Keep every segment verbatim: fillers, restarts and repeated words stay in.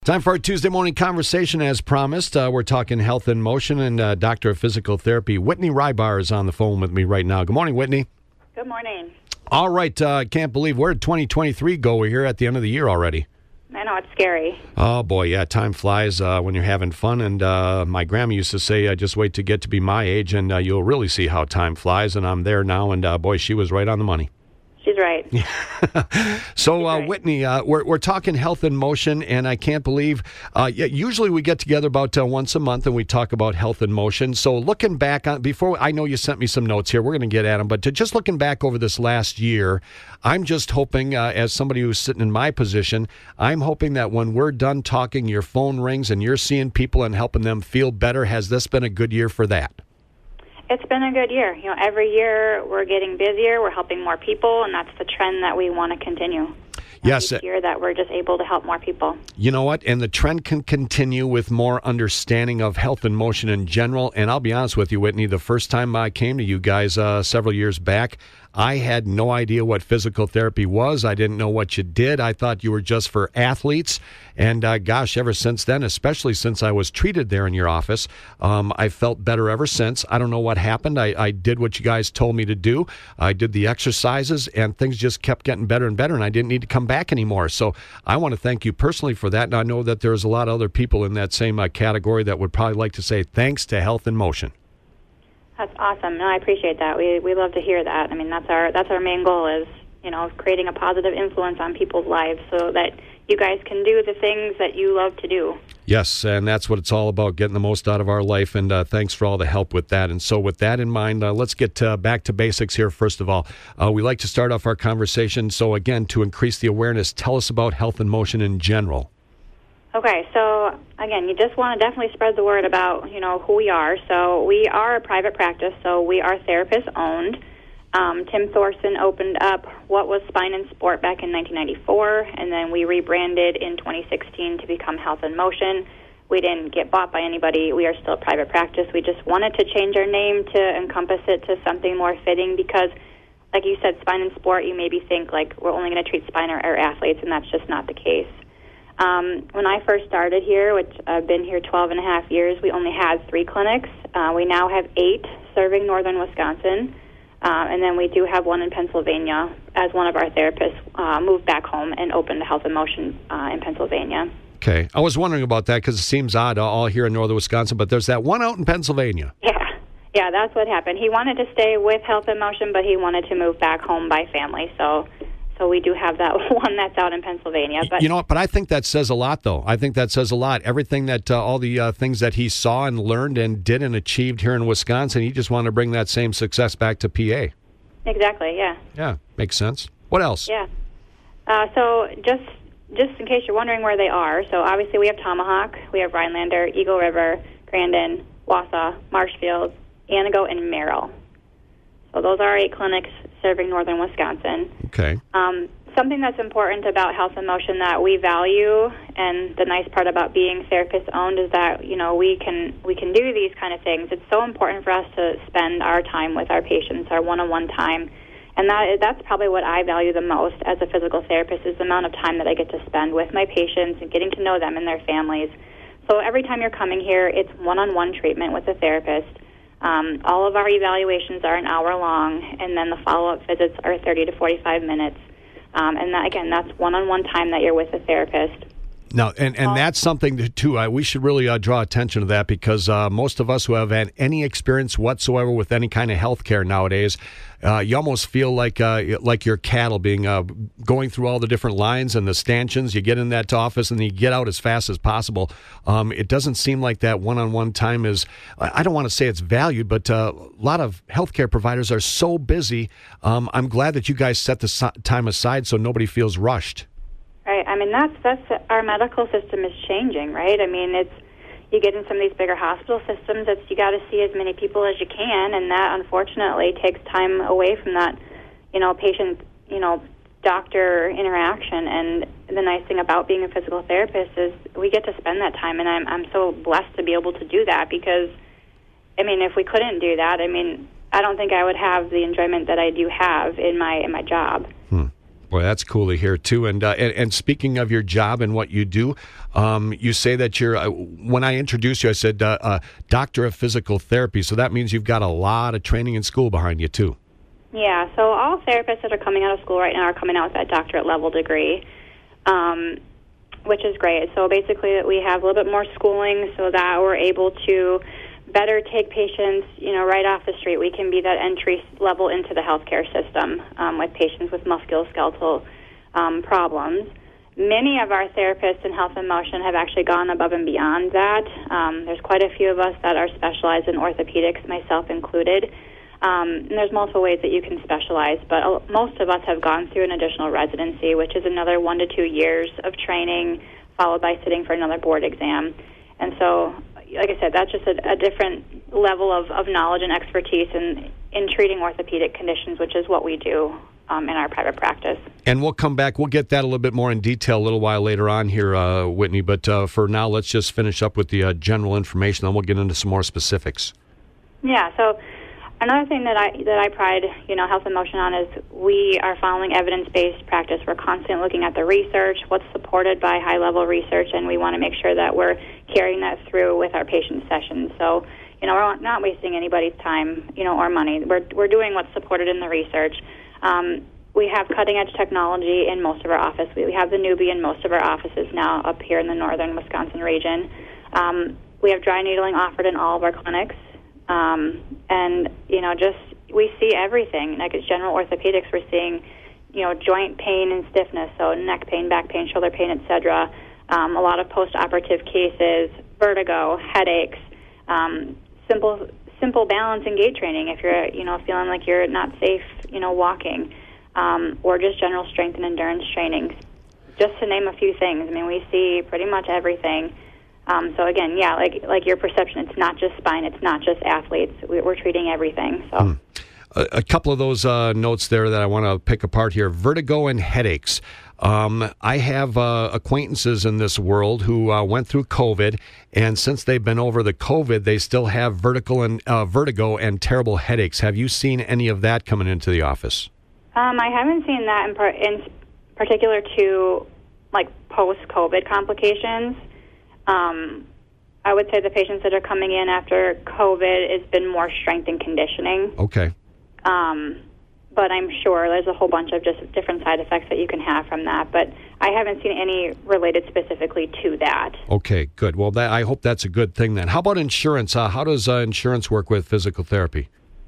Time for our Tuesday morning conversation as promised. Uh, we're talking health in motion, and uh, Doctor of Physical Therapy Whitney Rybar is on the phone with me right now. Good morning, Whitney. Good morning. All right. I uh, can't believe where did twenty twenty-three go? We're here at the end of the year already. I know, it's scary. Oh, boy, yeah. Time flies uh, when you're having fun. And uh, my grandma used to say, uh, just wait to get to be my age, and uh, you'll really see how time flies. And I'm there now, and uh, boy, she was right on the money. She's right. So, uh, right. Whitney, uh, we're we're talking health in motion, and I can't believe. Uh, yeah, usually we get together about uh, once a month, and we talk about health in motion. So, looking back on before, I know you sent me some notes here. We're going to get at them, but to just looking back over this last year, I'm just hoping, uh, as somebody who's sitting in my position, I'm hoping that when we're done talking, your phone rings and you're seeing people and helping them feel better. Has this been a good year for that? It's been a good year. You know, every year we're getting busier, we're helping more people, and that's the trend that we want to continue. Yes. Each year that we're just able to help more people. You know what? And the trend can continue with more understanding of health and motion in general. And I'll be honest with you, Whitney, the first time I came to you guys uh, several years back, I had no idea what physical therapy was. I didn't know what you did. I thought you were just for athletes. And uh, gosh, ever since then, especially since I was treated there in your office, um, I felt better ever since. I don't know what happened. I, I did what you guys told me to do. I did the exercises, and things just kept getting better and better, and I didn't need to come back anymore. So I want to thank you personally for that. And I know that there's a lot of other people in that same uh, category that would probably like to say thanks to Health in Motion. That's awesome. No, I appreciate that. We we love to hear that. I mean, that's our that's our main goal is, you know, creating a positive influence on people's lives so that you guys can do the things that you love to do. Yes, and that's what it's all about, getting the most out of our life, and uh, thanks for all the help with that. And so with that in mind, uh, let's get uh, back to basics here first of all. Uh, we like to start off our conversation, so again, to increase the awareness, tell us about health in motion in general. Okay, so again, you just want to definitely spread the word about, you know, who we are. So we are a private practice, so we are therapist-owned. Um, Tim Thorson opened up what was Spine and Sport back in nineteen ninety-four, and then we rebranded in twenty sixteen to become Health in Motion. We didn't get bought by anybody. We are still a private practice. We just wanted to change our name to encompass it to something more fitting because, like you said, Spine and Sport, you maybe think like we're only going to treat spine or, or athletes, and that's just not the case. Um, when I first started here, which I've been here twelve and a half years, we only had three clinics. Uh, we now have eight serving northern Wisconsin. Uh, and then we do have one in Pennsylvania as one of our therapists uh, moved back home and opened Health in Motion uh, in Pennsylvania. Okay. I was wondering about that because it seems odd all here in northern Wisconsin, but there's that one out in Pennsylvania. Yeah. Yeah, that's what happened. He wanted to stay with Health in Motion, but he wanted to move back home by family. So so we do have that one that's out in Pennsylvania. But you know what? But I think that says a lot, though. I think that says a lot. Everything that, uh, all the uh, things that he saw and learned and did and achieved here in Wisconsin, he just wanted to bring that same success back to P A. Exactly, yeah. Yeah, makes sense. What else? Yeah. Uh, so just just in case you're wondering where they are, so obviously we have Tomahawk, we have Rhinelander, Eagle River, Grandin, Wausau, Marshfield, Antigo, and Merrill. So those are our eight clinics serving northern Wisconsin. Okay. Um, something that's important about Health in Motion that we value, and the nice part about being therapist-owned is that, you know, we can we can do these kind of things. It's so important for us to spend our time with our patients, our one-on-one time. And that that's probably what I value the most as a physical therapist is the amount of time that I get to spend with my patients and getting to know them and their families. So every time you're coming here, it's one-on-one treatment with a therapist. Um, all of our evaluations are an hour long, and then the follow-up visits are thirty to forty-five minutes. Um, and that, again, that's one-on-one time that you're with a therapist. Now, and, and that's something that, too, uh, we should really uh, draw attention to that because uh, most of us who have had any experience whatsoever with any kind of health care nowadays, uh, you almost feel like uh, like your cattle being uh, going through all the different lines and the stanchions. You get in that office and you get out as fast as possible. Um, it doesn't seem like that one-on-one time is, I don't want to say it's valued, but uh, a lot of healthcare providers are so busy. Um, I'm glad that you guys set the so- time aside so nobody feels rushed. Right. I mean, that's that's our medical system is changing, right? I mean, it's you get in some of these bigger hospital systems, it's you got to see as many people as you can, and that unfortunately takes time away from that, you know, patient, you know, doctor interaction. And the nice thing about being a physical therapist is we get to spend that time, and I'm I'm so blessed to be able to do that because, I mean, if we couldn't do that, I mean, I don't think I would have the enjoyment that I do have in my in my job. Hmm. Boy, that's cool to hear, too. And, uh, and and speaking of your job and what you do, um, you say that you're, uh, when I introduced you, I said uh, uh, Doctor of Physical Therapy. So that means you've got a lot of training and school behind you, too. Yeah, so all therapists that are coming out of school right now are coming out with that doctorate level degree, um, which is great. So basically we have a little bit more schooling so that we're able to better take patients, you know, right off the street. We can be that entry level into the healthcare system um, with patients with musculoskeletal um, problems. Many of our therapists in health and motion have actually gone above and beyond that. Um, there's quite a few of us that are specialized in orthopedics, myself included. Um, and there's multiple ways that you can specialize, but most of us have gone through an additional residency, which is another one to two years of training, followed by sitting for another board exam. And so, like I said, that's just a, a different level of, of knowledge and expertise in, in treating orthopedic conditions, which is what we do um, in our private practice. And we'll come back. We'll get that a little bit more in detail a little while later on here, uh, Whitney. But uh, for now, let's just finish up with the uh, general information, then we'll get into some more specifics. Yeah, so another thing that I that I pride, you know, Health and Motion on is we are following evidence-based practice. We're constantly looking at the research, what's supported by high-level research, and we want to make sure that we're carrying that through with our patient sessions. So, you know, we're not wasting anybody's time, you know, or money. We're we're doing what's supported in the research. Um, we have cutting-edge technology in most of our offices. We have the Newbie in most of our offices now up here in the northern Wisconsin region. Um, we have dry needling offered in all of our clinics. Um, and, you know, just we see everything. Like it's general orthopedics, we're seeing, you know, joint pain and stiffness, so neck pain, back pain, shoulder pain, et cetera. Um, a lot of post-operative cases, vertigo, headaches, um, simple simple balance and gait training if you're, you know, feeling like you're not safe, you know, walking, um, or just general strength and endurance training, just to name a few things. I mean, we see pretty much everything. Um, so again, yeah, like like your perception, it's not just spine, it's not just athletes. We, we're treating everything. So, hmm. a, a couple of those uh, notes there that I want to pick apart here: vertigo and headaches. Um, I have uh, acquaintances in this world who uh, went through COVID, and since they've been over the COVID, they still have vertigo and uh, vertigo and terrible headaches. Have you seen any of that coming into the office? Um, I haven't seen that in, par- in particular to like post-COVID complications. Um, I would say the patients that are coming in after COVID has been more strength and conditioning. Okay. Um, but I'm sure there's a whole bunch of just different side effects that you can have from that. But I haven't seen any related specifically to that. Okay, good. Well, that, I hope that's a good thing then. How about insurance? Uh, how does uh, insurance work with physical therapy?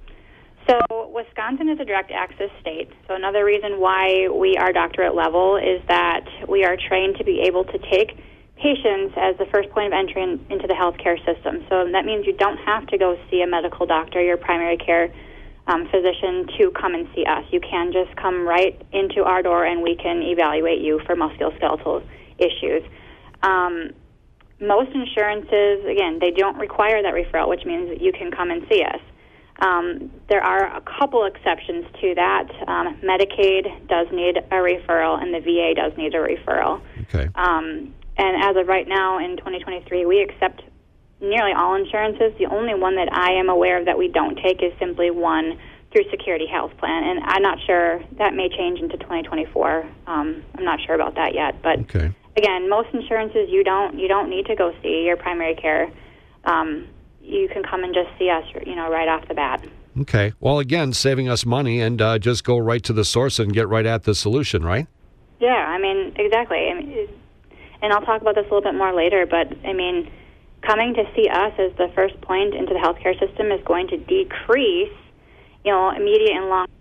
So Wisconsin is a direct access state. So another reason why we are doctorate level is that we are trained to be able to take patients as the first point of entry in, into the healthcare system. So that means you don't have to go see a medical doctor, your primary care um, physician, to come and see us. You can just come right into our door and we can evaluate you for musculoskeletal issues. Um, most insurances, again, they don't require that referral, which means that you can come and see us. Um, there are a couple exceptions to that. Um, Medicaid does need a referral and the V A does need a referral. Okay. Um, And as of right now, in twenty twenty-three, we accept nearly all insurances. The only one that I am aware of that we don't take is simply one through Security Health Plan. And I'm not sure, that may change into twenty twenty-four. Um, I'm not sure about that yet. But okay. Again, most insurances, you don't you don't need to go see your primary care. Um, you can come and just see us, you know, right off the bat. Okay. Well, again, saving us money and uh, just go right to the source and get right at the solution, right? Yeah, I mean, exactly. I mean, it, And I'll talk about this a little bit more later, but, I mean, coming to see us as the first point into the healthcare system is going to decrease, you know, immediate and long.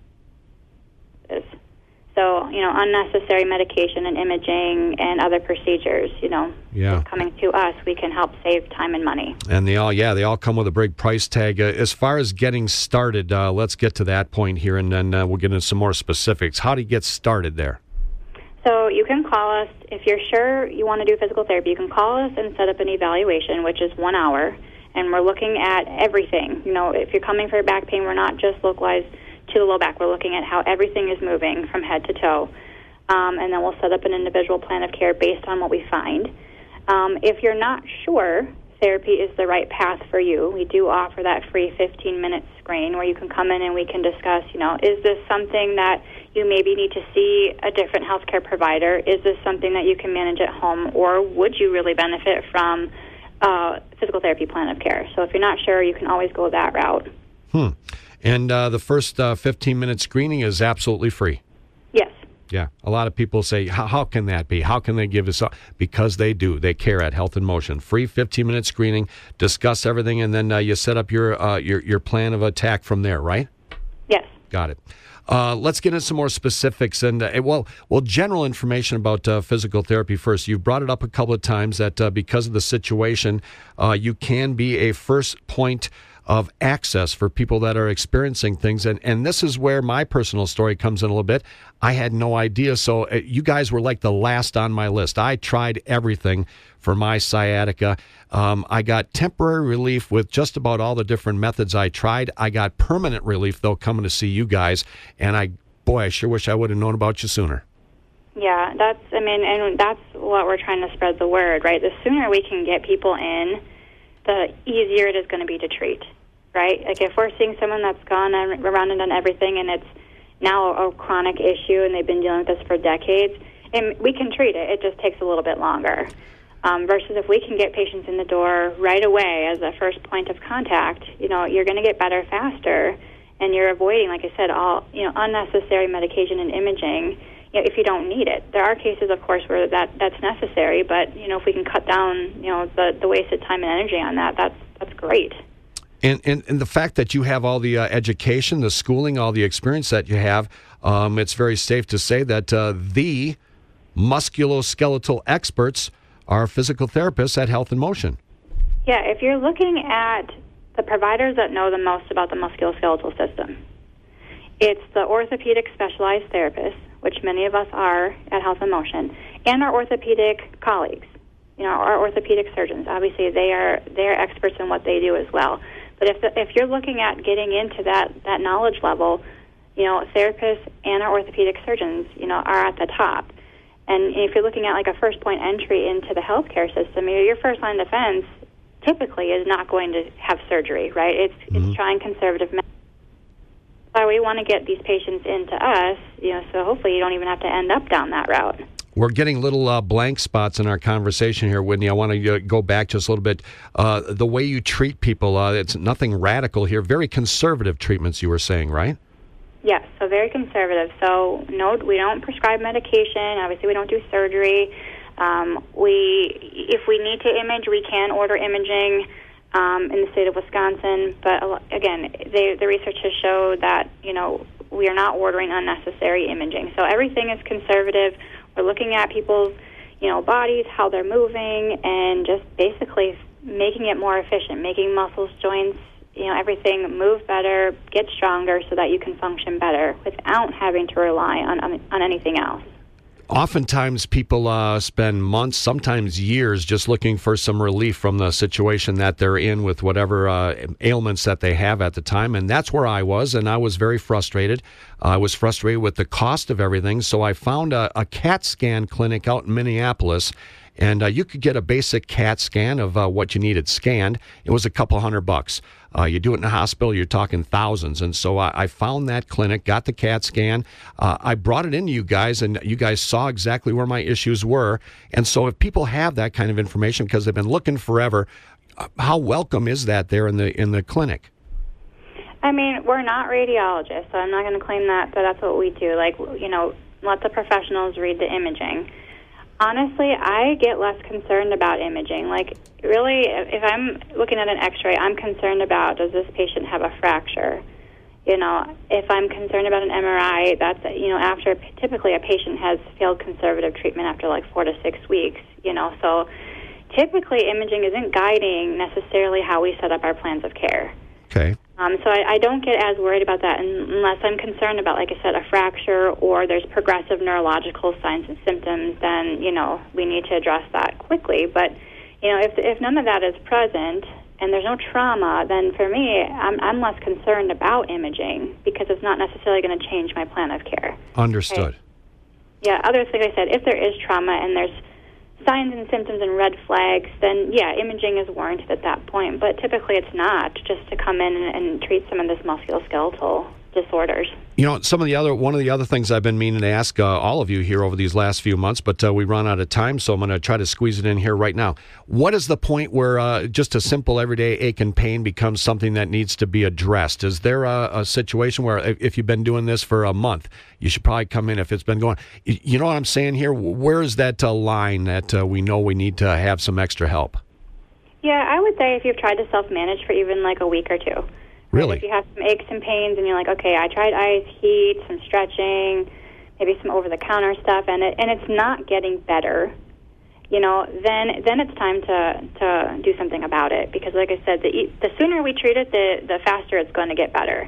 So, you know, unnecessary medication and imaging and other procedures, you know, yeah. coming to us, we can help save time and money. And they all, yeah, they all come with a big price tag. Uh, as far as getting started, uh, let's get to that point here, and then uh, we'll get into some more specifics. How do you get started there? So you can call us, if you're sure you want to do physical therapy, you can call us and set up an evaluation, which is one hour, and we're looking at everything. You know, if you're coming for back pain, we're not just localized to the low back. We're looking at how everything is moving from head to toe, um, and then we'll set up an individual plan of care based on what we find. Um, if you're not sure, therapy is the right path for you. We do offer that free fifteen-minute screen where you can come in and we can discuss, you know, is this something that you maybe need to see a different healthcare provider? Is this something that you can manage at home? Or would you really benefit from a physical therapy plan of care? So if you're not sure, you can always go that route. Hmm. And uh, the first uh, fifteen-minute screening is absolutely free? Yes. Yeah, a lot of people say, how, how can that be? How can they give us up? Because they do. They care at Health in Motion. Free fifteen-minute screening, discuss everything, and then uh, you set up your, uh, your your plan of attack from there, right? Yes. Got it. Uh, let's get into some more specifics and, uh, well, well, general information about uh, physical therapy first. You've brought it up a couple of times that uh, because of the situation, uh, you can be a first point of access for people that are experiencing things. And, and this is where my personal story comes in a little bit. I had no idea. So uh, you guys were like the last on my list. I tried everything for my sciatica. Um, I got temporary relief with just about all the different methods I tried. I got permanent relief, though, coming to see you guys. And I, boy, I sure wish I would have known about you sooner. Yeah, that's, I mean, and that's what we're trying to spread the word, right? The sooner we can get people in, the easier it is going to be to treat, right? Like if we're seeing someone that's gone around and done everything and it's now a chronic issue and they've been dealing with this for decades, and we can treat it. It just takes a little bit longer. Um, versus if we can get patients in the door right away as a first point of contact, you know, you're going to get better faster, and you're avoiding, like I said, all, you know, unnecessary medication and imaging, you know, if you don't need it. There are cases, of course, where that, that's necessary, but, you know, if we can cut down, you know, the, the wasted time and energy on that, that's that's great. And, and, and the fact that you have all the uh, education, the schooling, all the experience that you have, um, it's very safe to say that uh, the musculoskeletal experts are physical therapists at Health in Motion. Yeah, if you're looking at the providers that know the most about the musculoskeletal system, it's the orthopedic specialized therapists, which many of us are at Health in Motion, and our orthopedic colleagues, you know, our orthopedic surgeons. Obviously, they are they are experts in what they do as well. But if the, if you're looking at getting into that, that knowledge level, you know, therapists and our orthopedic surgeons, you know, are at the top. And if you're looking at like a first point entry into the healthcare system, your first line of defense typically is not going to have surgery, right? It's mm-hmm. it's trying conservative medicine. So we want to get these patients into us, you know, so hopefully you don't even have to end up down that route. We're getting little uh, blank spots in our conversation here, Whitney. I want to uh, go back just a little bit. Uh, the way you treat people, uh, it's nothing radical here. Very conservative treatments, you were saying, right? Yes, so very conservative. So no, we don't prescribe medication. Obviously, we don't do surgery. Um, we, if we need to image, we can order imaging um, in the state of Wisconsin. But again, they, the research has showed that, you know, we are not ordering unnecessary imaging. So everything is conservative. We're looking at people's, you know, bodies, how they're moving, and just basically making it more efficient, making muscles, joints, you know, everything move better, get stronger so that you can function better without having to rely on on, on anything else. Oftentimes people uh, spend months, sometimes years, just looking for some relief from the situation that they're in with whatever uh, ailments that they have at the time. And that's where I was, and I was very frustrated. I was frustrated with the cost of everything, so I found a, a CAT scan clinic out in Minneapolis. And uh, you could get a basic CAT scan of uh, what you needed scanned. It was a couple hundred bucks. Uh, you do it in a hospital, you're talking thousands. And so I, I found that clinic, got the CAT scan. Uh, I brought it into you guys, and you guys saw exactly where my issues were. And so if people have that kind of information because they've been looking forever, uh, how welcome is that there in the in the clinic? I mean, we're not radiologists, so I'm not going to claim that, but that's what we do. Like, you know, let the professionals read the imaging. Honestly, I get less concerned about imaging. Like, really, if I'm looking at an x-ray, I'm concerned about, does this patient have a fracture? You know, if I'm concerned about an M R I, that's, you know, after typically a patient has failed conservative treatment after like four to six weeks, you know. So typically imaging isn't guiding necessarily how we set up our plans of care. Okay. Um, so I, I don't get as worried about that unless I'm concerned about, like I said, a fracture or there's progressive neurological signs and symptoms. Then, you know, we need to address that quickly. But, you know, if if none of that is present and there's no trauma, then for me, I'm, I'm less concerned about imaging because it's not necessarily going to change my plan of care. Understood. Okay? Yeah, other thing I said, if there is trauma and there's signs and symptoms and red flags, then yeah, imaging is warranted at that point. But typically it's not, just to come in and, and treat some of this musculoskeletal disorders. You know, some of the other one of the other things I've been meaning to ask uh, all of you here over these last few months, but uh, we run out of time, so I'm going to try to squeeze it in here right now. What is the point where uh, just a simple everyday ache and pain becomes something that needs to be addressed? Is there a, a situation where if you've been doing this for a month, you should probably come in if it's been going? You know what I'm saying here? Where is that uh, line that uh, we know we need to have some extra help? Yeah, I would say if you've tried to self-manage for even like a week or two. Really? If you have some aches and pains and you're like, okay, I tried ice, heat, some stretching, maybe some over-the-counter stuff, and it, and it's not getting better, you know, then then it's time to, to do something about it. Because like I said, the the sooner we treat it, the, the faster it's going to get better,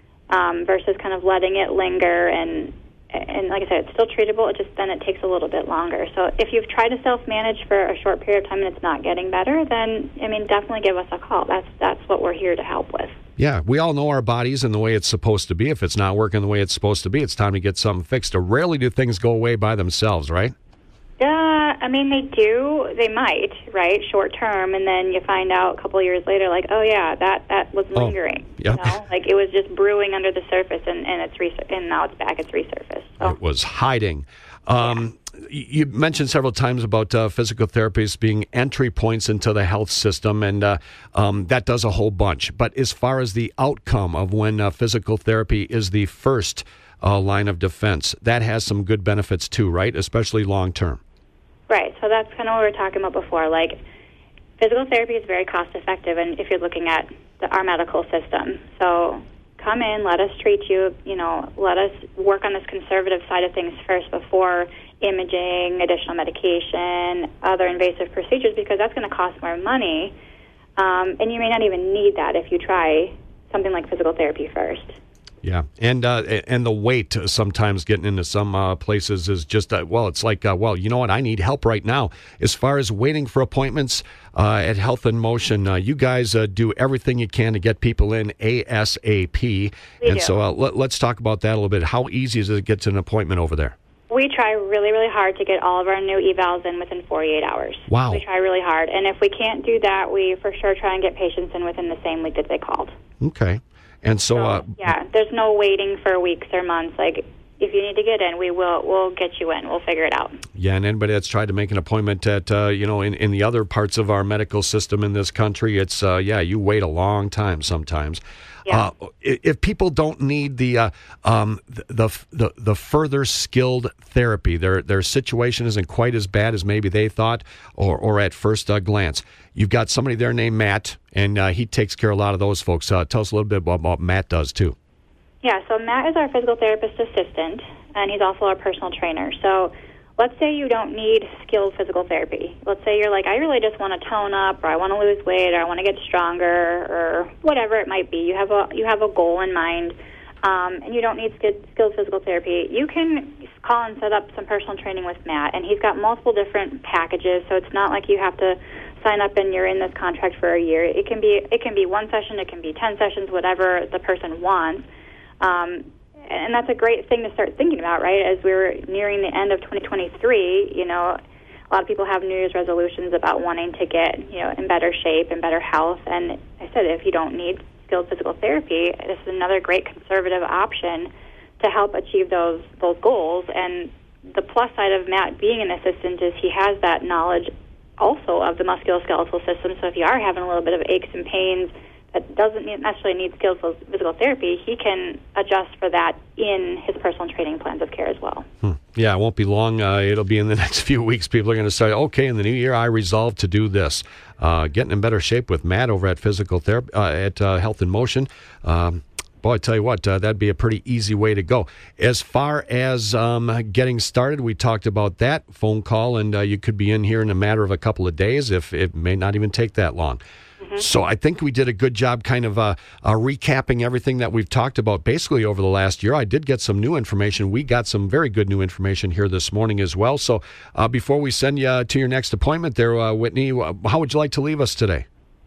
um, versus kind of letting it linger. And, and like I said, it's still treatable, it just then it takes a little bit longer. So if you've tried to self-manage for a short period of time and it's not getting better, then, I mean, definitely give us a call. That's That's what we're here to help with. Yeah, we all know our bodies and the way it's supposed to be. If it's not working the way it's supposed to be, it's time to get something fixed. Rarely do things go away by themselves, right? Yeah, I mean, they do. They might, right, short term, and then you find out a couple of years later, like, oh, yeah, that, that was lingering. Oh, yep. You know? Like, it was just brewing under the surface, and, and, it's res- and now it's back, it's resurfaced. So. It was hiding. Um, yeah. You mentioned several times about uh, physical therapists being entry points into the health system, and uh, um, that does a whole bunch. But as far as the outcome of when uh, physical therapy is the first uh, line of defense, that has some good benefits too, right? Especially long term. Right. So that's kind of what we were talking about before. Like, physical therapy is very cost effective, and if you're looking at the, our medical system, so come in, let us treat you, you know, let us work on this conservative side of things first before imaging, additional medication, other invasive procedures, because that's going to cost more money. Um, and you may not even need that if you try something like physical therapy first. Yeah, and uh, and the wait sometimes getting into some uh, places is just, uh, well, it's like, uh, well, you know what, I need help right now. As far as waiting for appointments uh, at Health in Motion, uh, you guys uh, do everything you can to get people in ASAP. We and do. so uh, let, let's talk about that a little bit. How easy is it to get to an appointment over there? We try really, really hard to get all of our new evals in within forty-eight hours. Wow. We try really hard. And if we can't do that, we for sure try and get patients in within the same week that they called. Okay. And so, so uh, yeah, there's no waiting for weeks or months. Like, if you need to get in, we will we'll get you in. We'll figure it out. Yeah, and anybody that's tried to make an appointment at, uh, you know, in, in the other parts of our medical system in this country, it's, uh, yeah, you wait a long time sometimes. Yeah. Uh, if people don't need the, uh, um, the the the further skilled therapy, their their situation isn't quite as bad as maybe they thought, or or at first uh, glance. You've got somebody there named Matt, and uh, he takes care of a lot of those folks. Uh, tell us a little bit about what Matt does too. Yeah, so Matt is our physical therapist assistant, and he's also our personal trainer. So let's say you don't need skilled physical therapy. Let's say you're like, I really just want to tone up, or I want to lose weight, or I want to get stronger, or whatever it might be. You have a you have a goal in mind, um, and you don't need skilled, skilled physical therapy. You can call and set up some personal training with Matt, and he's got multiple different packages, so it's not like you have to sign up and you're in this contract for a year. It can be it can be one session, it can be ten sessions, whatever the person wants. Um, and that's a great thing to start thinking about, right? As we're nearing the end of twenty twenty-three, you know, a lot of people have New Year's resolutions about wanting to get, you know, in better shape and better health. And I said, if you don't need skilled physical therapy, this is another great conservative option to help achieve those those goals. And the plus side of Matt being an assistant is he has that knowledge also of the musculoskeletal system. So if you are having a little bit of aches and pains that doesn't need, necessarily need skilled physical therapy, he can adjust for that in his personal training plans of care as well. Hmm. Yeah, it won't be long. Uh, it'll be in the next few weeks. People are going to say, okay, in the new year, I resolved to do this. Uh, getting in better shape with Matt over at Physical Therapy, uh, at uh, Health in Motion. Um, boy, I tell you what, uh, that'd be a pretty easy way to go. As far as um, getting started, we talked about that phone call, and uh, you could be in here in a matter of a couple of days, if it may not even take that long. Mm-hmm. So I think we did a good job kind of uh, uh, recapping everything that we've talked about basically over the last year. I did get some new information. We got some very good new information here this morning as well. So uh, before we send you uh, to your next appointment there, uh, Whitney, how would you like to leave us today?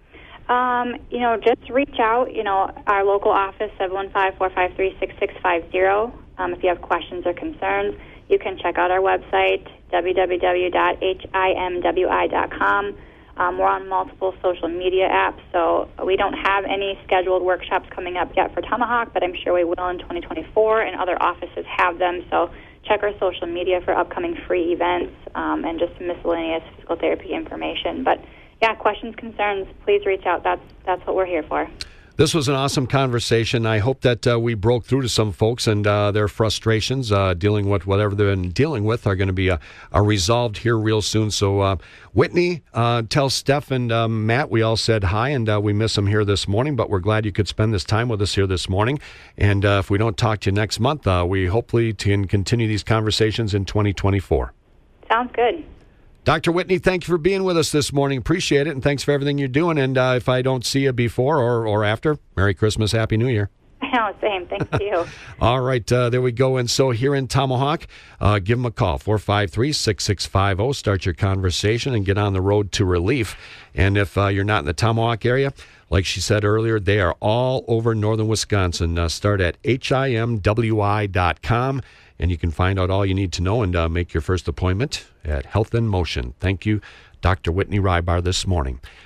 Um, you know, just reach out, you know, our local office, seven one five, four five three, six six five zero. Um, if you have questions or concerns, you can check out our website, w w w dot h i m w i dot com. Um, we're on multiple social media apps, so we don't have any scheduled workshops coming up yet for Tomahawk, but I'm sure we will in twenty twenty-four, and other offices have them. So check our social media for upcoming free events um, and just miscellaneous physical therapy information. But yeah, questions, concerns, please reach out. That's that's what we're here for. This was an awesome conversation. I hope that uh, we broke through to some folks and uh, their frustrations uh, dealing with whatever they've been dealing with are going to be uh, are resolved here real soon. So, uh, Whitney, uh, tell Steph and uh, Matt we all said hi, and uh, we miss them here this morning, but we're glad you could spend this time with us here this morning. And uh, if we don't talk to you next month, uh, we hopefully can continue these conversations in twenty twenty-four. Sounds good. Doctor Whitney, thank you for being with us this morning. Appreciate it, and thanks for everything you're doing. And uh, if I don't see you before or, or after, Merry Christmas, Happy New Year. No, same. Thanks to you. All right, uh, there we go. And so here in Tomahawk, uh, give them a call, four five three, six six five zero. Start your conversation and get on the road to relief. And if uh, you're not in the Tomahawk area, like she said earlier, they are all over northern Wisconsin. Uh, start at H I M W I dot com. And you can find out all you need to know and uh, make your first appointment at Health in Motion. Thank you, Doctor Whitney Rybar, this morning.